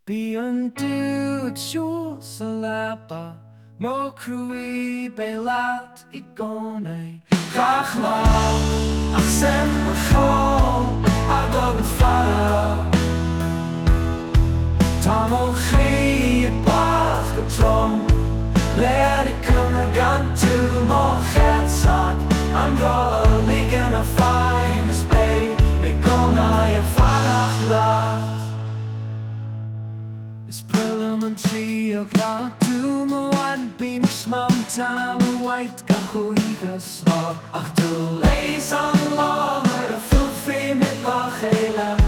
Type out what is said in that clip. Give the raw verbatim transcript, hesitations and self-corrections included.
Bí an dúd siúil sa lepa, Má cruí bé leat I gcónaí. Gach lá ach sem mar fáil agad an fada. Tá mo chi ag bath go trom, Léad I cumna gan tú má chéadsan, An gá ligan a fáim is bé, Bé gcónaí a fadach leat. Is brilliam an trío gá tú má bhain bím smam tam a waith ga chuigas má, Ach tú léis an lámar a full fé mit lá chéile.